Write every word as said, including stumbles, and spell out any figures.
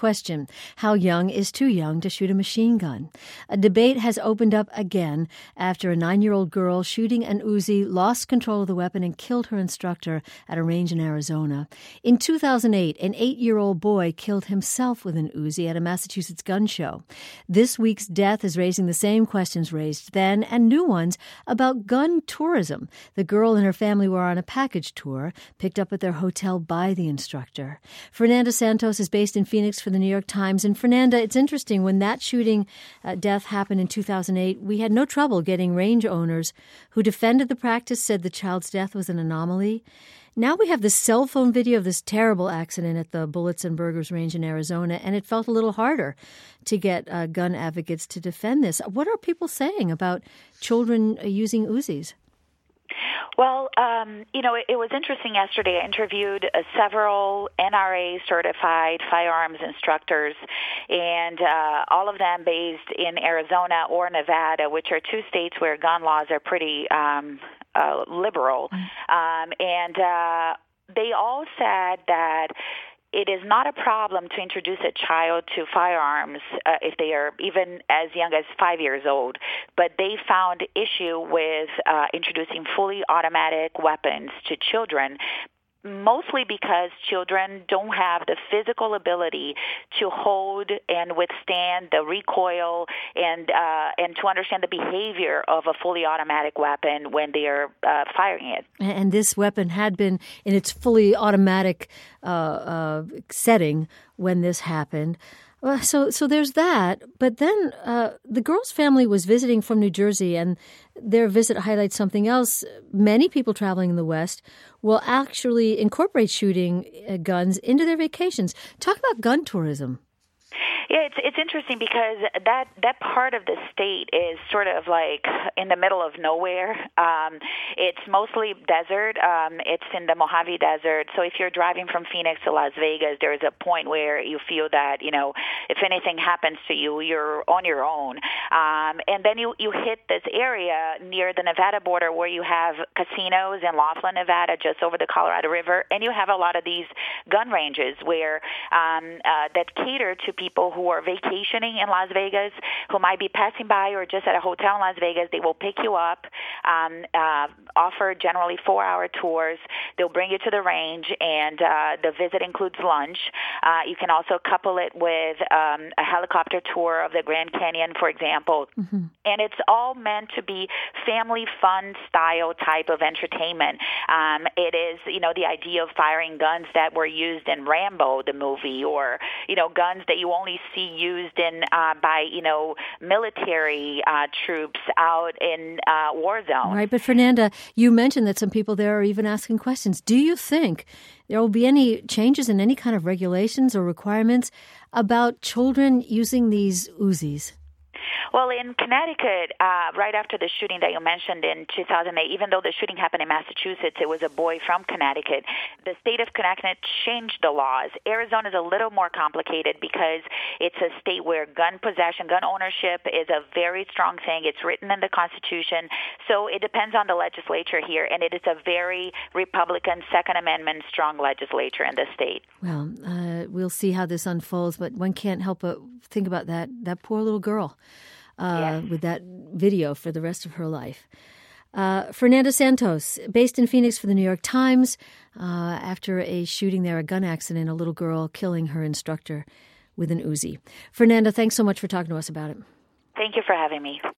question: how young is too young to shoot a machine gun? A debate has opened up again after a nine-year-old girl shooting an Uzi lost control of the weapon and killed her instructor at a range in Arizona. In two thousand eight, an eight-year-old boy killed himself with an Uzi at a Massachusetts gun show. This week's death is raising the same questions raised then and new ones about gun tourism. The girl and her family were on a package tour, picked up at their hotel by the instructor. Fernanda Santos is based in Phoenix for the New York Times. And Fernanda, it's interesting, when that shooting uh, death happened in two thousand eight, we had no trouble getting range owners who defended the practice, said the child's death was an anomaly. Now we have this cell phone video of this terrible accident at the Bullets and Burgers range in Arizona, and it felt a little harder to get uh, gun advocates to defend this. What are people saying about children uh, using Uzis? Well, um, you know, it, it was interesting yesterday. I interviewed uh, several N R A-certified firearms instructors, and uh, all of them based in Arizona or Nevada, which are two states where gun laws are pretty um, uh, liberal. Um, and uh, they all said that it is not a problem to introduce a child to firearms uh, if they are even as young as five years old, but they found issue with uh, introducing fully automatic weapons to children, mostly because children don't have the physical ability to hold and withstand the recoil and uh, and to understand the behavior of a fully automatic weapon when they are uh, firing it. And this weapon had been in its fully automatic uh, uh, setting when this happened. Uh, so so there's that. But then uh, the girl's family was visiting from New Jersey, and their visit highlights something else. Many people traveling in the West will actually incorporate shooting uh, guns into their vacations. Talk about gun tourism. Yeah, it's it's interesting because that, that part of the state is sort of like in the middle of nowhere. Um, it's mostly desert. Um, it's in the Mojave Desert. So if you're driving from Phoenix to Las Vegas, there's a point where you feel that, you know, if anything happens to you, you're on your own. Um, and then you, you hit this area near the Nevada border where you have casinos in Laughlin, Nevada, just over the Colorado River, and you have a lot of these gun ranges where um, uh, that cater to people who are vacationing in Las Vegas, who might be passing by or just at a hotel in Las Vegas. They will pick you up, um, uh, offer generally four-hour tours. They'll bring you to the range, and uh, the visit includes lunch. Uh, you can also couple it with um, a helicopter tour of the Grand Canyon, for example. Mm-hmm. And it's all meant to be family fun style type of entertainment. Um, it is, you know, the idea of firing guns that were used in Rambo, the movie, or, you know, guns that you only see used in uh, by, you know, military uh, troops out in uh, war zones. Right, but Fernanda, you mentioned that some people there are even asking questions. Do you think there will be any changes in any kind of regulations or requirements about children using these Uzis? Well, in Connecticut, uh, right after the shooting that you mentioned in two thousand eight, even though the shooting happened in Massachusetts, it was a boy from Connecticut. The state of Connecticut changed the laws. Arizona is a little more complicated because it's a state where gun possession, gun ownership is a very strong thing. It's written in the Constitution. So it depends on the legislature here, and it is a very Republican Second Amendment strong legislature in the state. Well, uh, we'll see how this unfolds, but one can't help but think about that, that poor little girl. Uh, yes. With that video for the rest of her life. Uh, Fernanda Santos, based in Phoenix for the New York Times, uh, after a shooting there, a gun accident, a little girl killing her instructor with an Uzi. Fernanda, thanks so much for talking to us about it. Thank you for having me.